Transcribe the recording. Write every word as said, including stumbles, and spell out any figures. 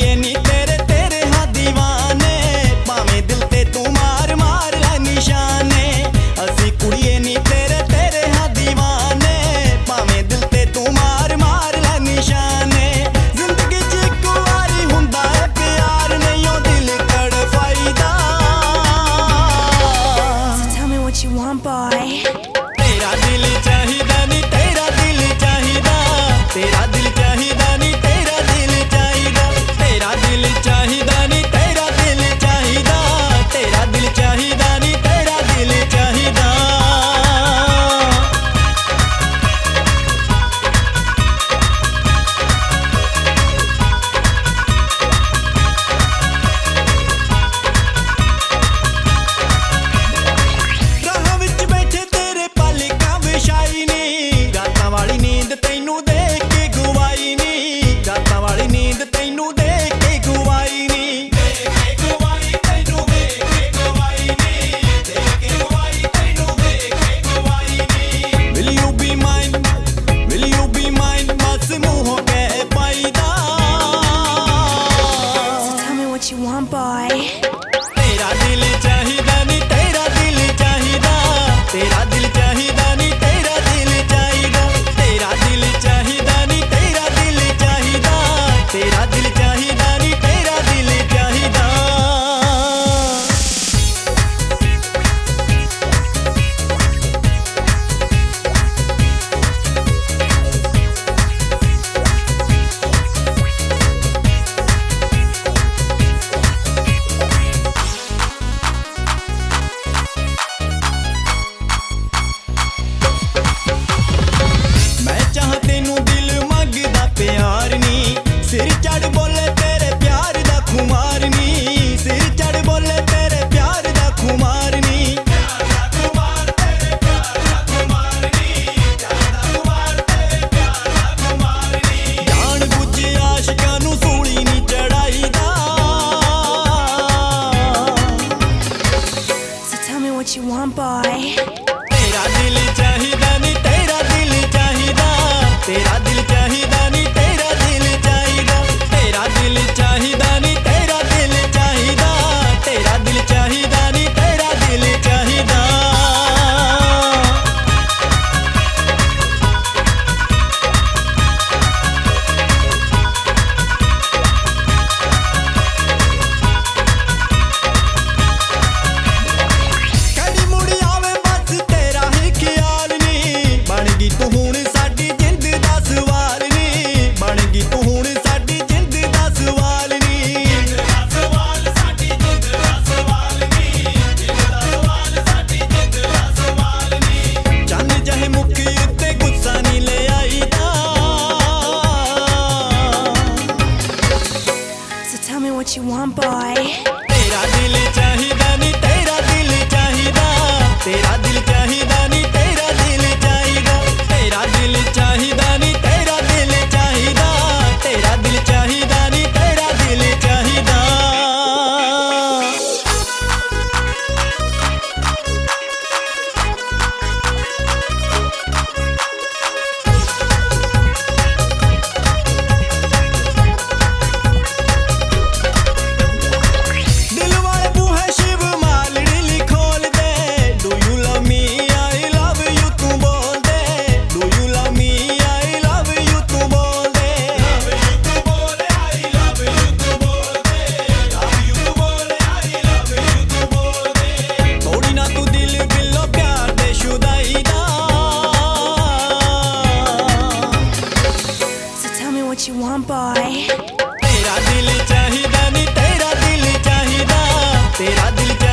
कुड़िए नी तेरे तेरे हाँ दीवाने, भावें दिल ते तू मार मार लै निशाने। असी कुड़िए नी तेरे तेरे हाँ दीवाने, भावें दिल ते तू मार मार लै निशाने। जिंदगी च इक वारी हुंदा है प्यार, नहीं ओ दिल तड़फाईदा। So tell me what you want, boy. तेरा दिल चाहिदा नी तेरा दिल चाहिदा, तेरा दिल चाहिदा नी तेरा दिल चाहिदा, तेरा दिल चाहिदा नी तेरा दिल चाहिदा, तेरा दिल चाहिदा नी तेरा दिल चाहिदा। राह विच बैठे तेरे पल का विछाई नी, रातां वाली नींद तैनू देख के गुवाई नी, रातां वाली नींद तैनू देख के गुवाई नी, देख के गुवाई तैनू देख के गुवाई नी, देख के गुवाई तैनू देख के गुवाई नी। Will you be mine? Will you be mine? बस मुंहों कह पाईदा। So tell me what you want, boy. तेरा दिल चाहिदा नी तेरा दिल चाहिदा, तेरा दिल चाहिदा नी तेरा दिल चाहिदा, तेरा दिल चाहिदा नी तेरा दिल चाहिदा, तेरा दिल चाहिदा नी तेरा दिल चाहिदा। मैं चाह तेनू दिल मंगदा प्यार नी, सिर चढ़ बोले तेरे प्यार दा खुमार नी, सिर चढ़ बोले तेरे प्यार दा खुमार नी, प्यार दा खुमार तेरे प्यार दा खुमार नी, प्यार दा खुमार तेरे प्यार दा खुमार नी। जान बुझ आशिकां नू सूली नी चढ़ाईदा। So tell me what you want, boy. तेरा दिल चाहिदा नी तेरा दिल चाहिदा, तेरा दिल चाहिदा नी तेरा दिल चाहिदा, तेरा दिल चाहिदा नी तेरा दिल चाहिदा, तेरा दिल चाहिदा नी तेरा दिल चाहिदा। कड़ी मुड़ी आवे बस तेरा ही ख्याल नी, बन गई तू हुण साडी जिंद दा सवाल नी, बन गई तू हुण साडी जिंद दा सवाल नी, जिंद दा सवाल साडी जिंद दा सवाल नी, जिंद दा सवाल साडी जिंद दा सवाल नी। चंद जहे मुखी उत्ते गुस्सा नी ले आईदा। So tell me what you want, boy. तेरा दिल चाहिदा नी तेरा दिल चाहिदा, तेरा दिल चाहिदा नी तेरा दिल चाहिदा, तेरा दिल चाहिदा नी तेरा दिल चाहिदा, तेरा दिल चाहिदा नी तेरा दिल चाहिदा। दिल वाले बूहे शिव मालड़ी लिखोल दे, do you love me I love you तू बोल दे, do you love me I love you तू बोल दे, लव यू तू बोल आई लव यू तू बोल दे, लव यू तू बोल आई लव यू तू बोल दे। थोड़ी ना तू दिल बिल्लो प्यार दे शुदाई दा। So tell me what you want, boy. तेरा दिल चाहिदा नी तेरा दिल चाहिदा, तेरा दिल चाहिदा।